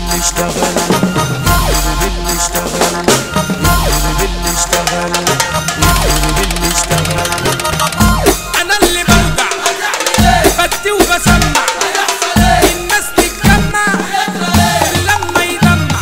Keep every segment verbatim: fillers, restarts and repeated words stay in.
باللي اشتغل يخرب باللي اشتغل يخرب باللي اشتغل يخرب باللي اشتغل. انا اللي برجع بدي وبسمع الناس تتجمع لما يدمع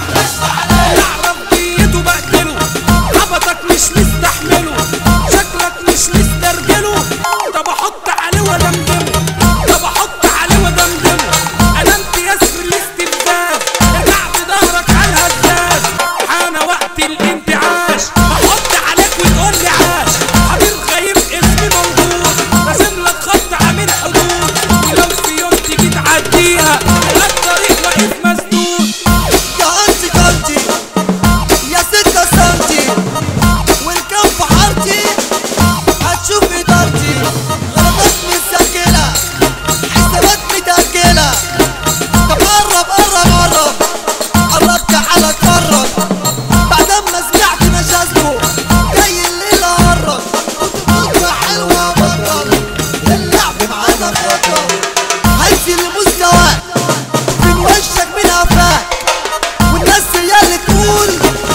نعرف ديته بقتله عبطك مش مستحمله شكلك مش مسترجله. طب احط عليه ودمدمه طب احط عليه ودمدمه انا امتياز في الاستفزاز ارجع بظهرك على الهزاز حان وقت الانتعاش احط عليك وتقول لي عاش حبيب غايب اسمي موجود راسم لك خط عامل حدود ولو في يوم تيجي تعديها الطريق واقف مسدود. يا انتي كنتي يا ستة سنتي والكم في حارتي هتشوفي دارتي غلطات مسجلة حسابات متأجلة. طب قرب قرب قرب قرب تعالى اتفرج بعد ما سمعت مشاكله جاي الليلة قرب بكرة حلوة بطل اللعب معانا خطر هنزل لمستواك من وشك من قفاك والناس هي اللي تقول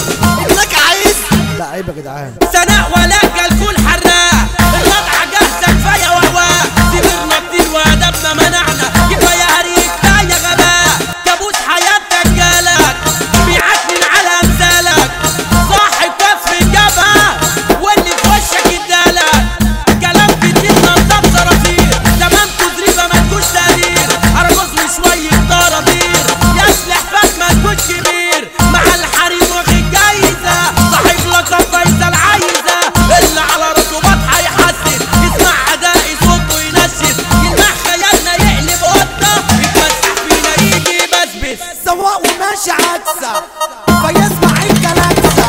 انك عايز. لا عيب يا جدعان. سناء ولا الفول حراق الوضع جاهزة كفاية وهواء سيبرنا كتير وادبنا منعنا كفاية هريك لا يا غباء كابوس حياتك جالك بيعتمن على امثالك صاحب كف الجبهة واللي في وشك ادالك كلام كتير نظام صراصير تمام تدريبة ما تكونش تقدير ارجوز شوية طراطير يسلح فك ما تكونش كبير مع الحريم واخد جايزة صاحب لقب فيصل عايزة اللي على راسه بطحة يحسن يسمع عدائي صوته ينشن يلمح خيالنا يقلب قطة يتمسح فينا يجي يبسبس سواق وماشي عكسة فيسمع الكلاكسة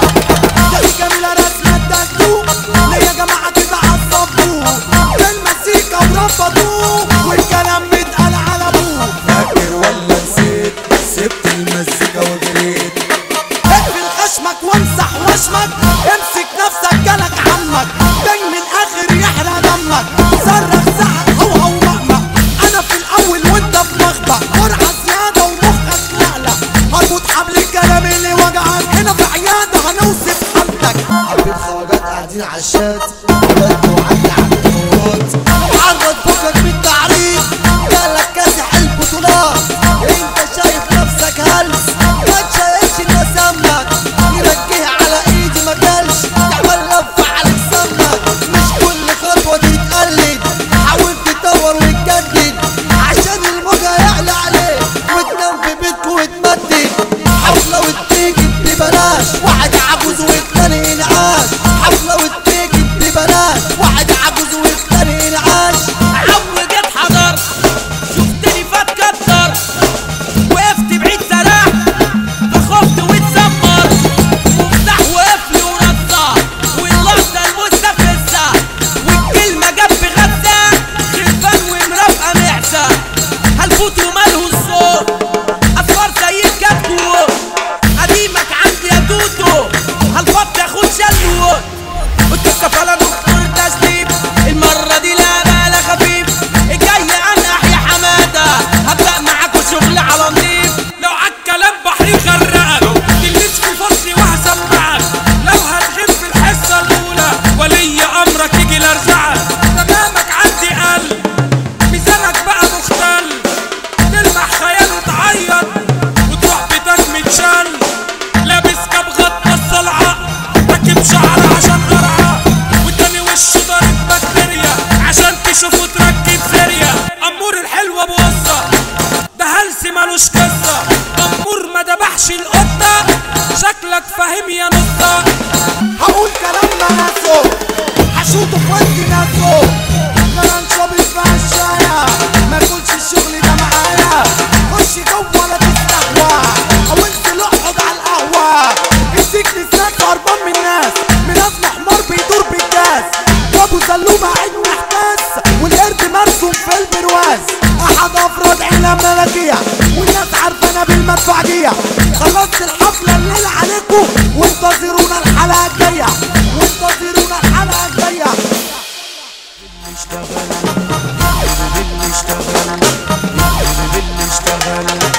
دي جميلة رسمة الدكتور ليه يا جماعة كده عصبوه بالمزيكا وربطوه والكلام متقال على ابوه. فاكر ولا نسيت سبت المزيكا وجريت اقفل خشمك وامسح وشمك امسك نفسك جالك عمك جاي من اخر يحرق دمك صرخ زعق هو هو مقمق انا في الاول وانت في مخبأ قرعة زيادة ومخك مقلق هربط حبل الكلام اللي وجعك هنا في عيادة هنوصف حالتك. حبيب خواجات قاعدين عالشات ولاد وعلي على الكورات معرض فكك بالتعريف جالك كاسح البطولات انت شايف نفسك هلس ما تشايفش الناس همك يرجيها على ايدي ما جالش تعمل لفة عليك سمك مش كل خطوة دي تقلد حاول تطور وتجدد عشان الموجة يعلى عليك وتنام في بيتك وتمدد حفلة وتيجي ببلاش واحد عجوز والتاني انعاش حفلة وتيجي ببلاش واحد عجوز والتاني انعاش. عم جيت حضر شفتني فات كتر وقفت بعيد سلاح فخفت واتسمر مفتاح وقفلي ورصة واللحظة المستفزة والكلمة جاب غزة خرفان ومرافقة معزة هالفوت وماله الصوت أصفار زي الكتكوت قديمك عندي يا توتو هالفط ياخد شلوت والكفالة دكتور تسليم المرة دي لا بلا خفيف الجاي انح يا حمادة هبدأ معاكوا شغل على نضيف لو عالكلام بحري غرقك تلبس في فصلي وهسمعك لو هتغيب في الحصة الأولى ولي أمرك يجي لارزعك تمامك عندي قلب ميزانك بقى مختل تلمح خيال وتعيط وتروح بيتك متشل لابس كاب غطى الصلعة راكب شعر عشان قرعة والتاني وشه ضارب بكتيريا عشان تشوفه تركب سيريا. أمور الحلوة بوصة ده هلس مالوش قصة أمور ما دبحش القطة شكلك فاهم يا نصة. هقول كلام مناسه هشوطه في وسط ناسه لا نشرب اسمع الشاية ما يكونش الشغل ده معايا خش جوه لا تستهوى او انزل اقعد على القهوة السجن سناك هربان من الناس منازل حمار بيدور بالجاز وابو سلومة عيد محتاس والقرد مرسوم في البرواز احد افراد عيلة ملكية والناس عارفانا بالمدفعجية خلصت الحفلة الليلة عليكم وانتظرونا الحلقة الجاية وانتظرونا الحلقة الجاية. باللي اشتغل يخرب باللي اشتغل يخرب باللي اشتغل